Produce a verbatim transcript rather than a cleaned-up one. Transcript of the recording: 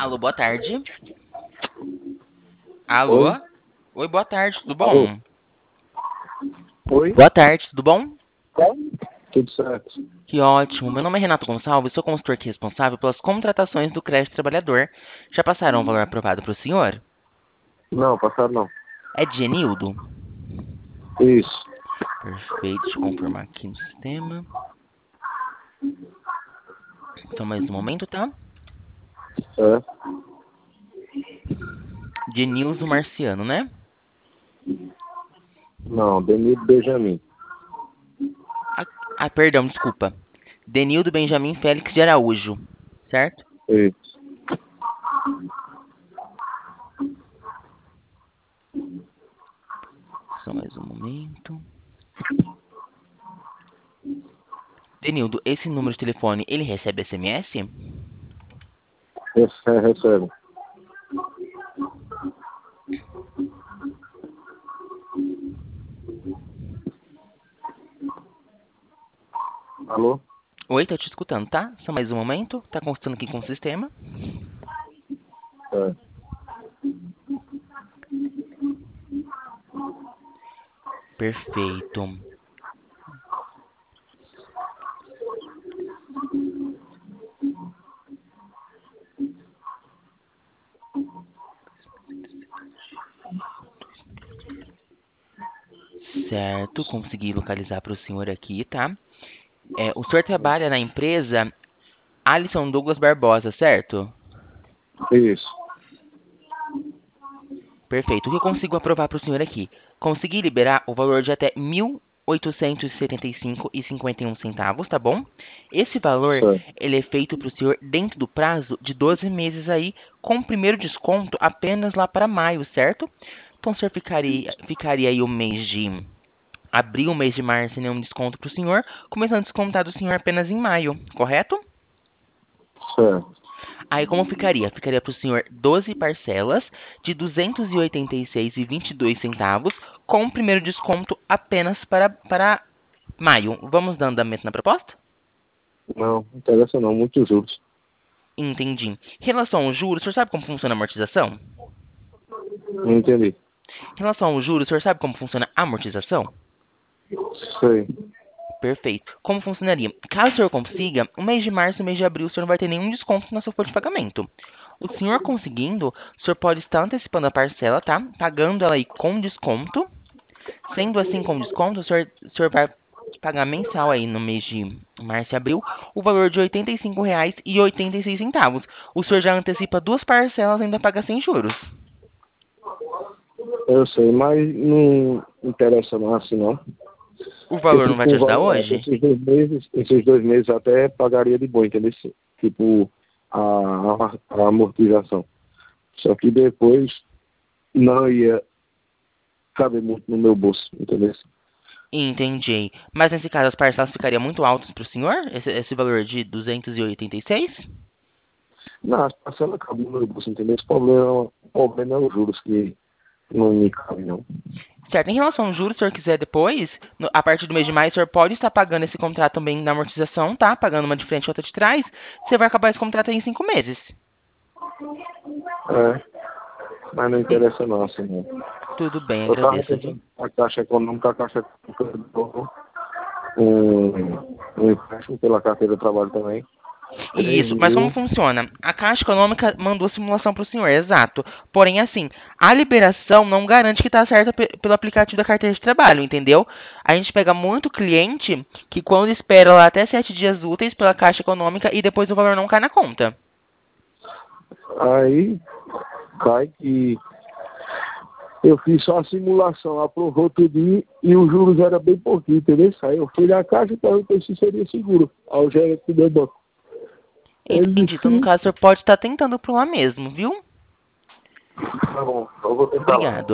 Alô, boa tarde. Alô? Oi? Oi, boa tarde, tudo Alô? bom? Oi? Boa tarde, tudo bom? Tudo certo. Que ótimo. Meu nome é Renato Gonçalves, sou consultor aqui responsável pelas contratações do crédito trabalhador. Já passaram o valor aprovado para o senhor? Não, passado não. É de Genildo? Isso. Perfeito, deixa eu confirmar aqui no sistema. Então, mais um momento, tá? É. Genildo Marciano, né? Não, Denildo Benjamin. Ah, ah, perdão, desculpa. Denildo Benjamin Félix de Araújo, certo? Isso. Só mais um momento. Denildo, esse número de telefone, ele recebe S M S? Esse é, recebe. Alô? Oi, tô te escutando, tá? Só mais um momento. Tá constando aqui com o sistema. É. Perfeito. Certo, consegui localizar para o senhor aqui, tá? É, o senhor trabalha na empresa Alisson Douglas Barbosa, certo? Isso. Perfeito. O que eu consigo aprovar para o senhor aqui? Consegui liberar o valor de até mil oitocentos e setenta e cinco reais e cinquenta e um centavos, tá bom? Esse valor, Certo. ele é feito para o senhor dentro do prazo de doze meses aí, com o primeiro desconto apenas lá para maio, certo? Então o senhor ficaria, ficaria aí o mês de abril, o mês de março sem nenhum desconto para o senhor, começando a descontar do senhor apenas em maio, correto? Certo. Aí como ficaria? Ficaria para o senhor doze parcelas de duzentos e oitenta e seis reais e vinte e dois centavos, com o primeiro desconto apenas para, para maio. Vamos dando andamento na proposta? Não, não interessa não. Muitos juros. Entendi. Em relação aos juros, o senhor sabe como funciona a amortização? Não entendi. Em relação aos juros, o senhor sabe como funciona a amortização? Sei. Perfeito. Como funcionaria? Caso o senhor consiga, o mês de março e o mês de abril, o senhor não vai ter nenhum desconto na sua folha de pagamento. O senhor conseguindo, o senhor pode estar antecipando a parcela, tá? Pagando ela aí com desconto. Sendo assim com desconto, o senhor, o senhor vai pagar mensal aí no mês de março e abril o valor de oitenta e cinco reais e oitenta e seis centavos. O senhor já antecipa duas parcelas e ainda paga sem juros. Eu sei, mas não interessa não assim não. O Porque valor não vai tipo, te o ajudar valor, hoje? esses dois meses, esses dois meses até pagaria de boa, entendeu? Tipo, a, a, a amortização. Só que depois não ia caber muito no meu bolso, entendeu? Entendi. Mas nesse caso as parcelas ficariam muito altas para o senhor? Esse, esse valor de duzentos e oitenta e seis? Não, as parcelas cabem no meu bolso, entendeu? Esse problema, o problema é os juros que não me cabem, não. Certo. Em relação aos juros, se o senhor quiser depois, no- a partir do mês de maio, o senhor pode estar pagando esse contrato também na amortização, tá? Pagando uma de frente e outra de trás. Você vai acabar esse contrato aí em cinco meses. É, mas não Sim. interessa não, assim, não. Tudo bem, Eu tava agradeço, viu? pensando a Caixa Econômica, a Caixa Econômica um, um empréstimo pela carteira de trabalho também. Três Isso, mas como mil. funciona? A Caixa Econômica mandou a simulação para o senhor, exato. Porém, assim, a liberação não garante que está certa pe- pelo aplicativo da carteira de trabalho, entendeu? A gente pega muito cliente que quando espera lá até sete dias úteis pela Caixa Econômica e depois o valor não cai na conta. Aí cai que eu fiz só a simulação, aprovou tudinho e os juros era bem pouquinho, entendeu? Aí eu fui na caixa e perguntei se seria seguro ao gerente do banco. Ele Entendi. disse Então, no que caso, o senhor pode estar tentando por lá mesmo, viu? tá bom, eu vou tentar lá. Obrigado.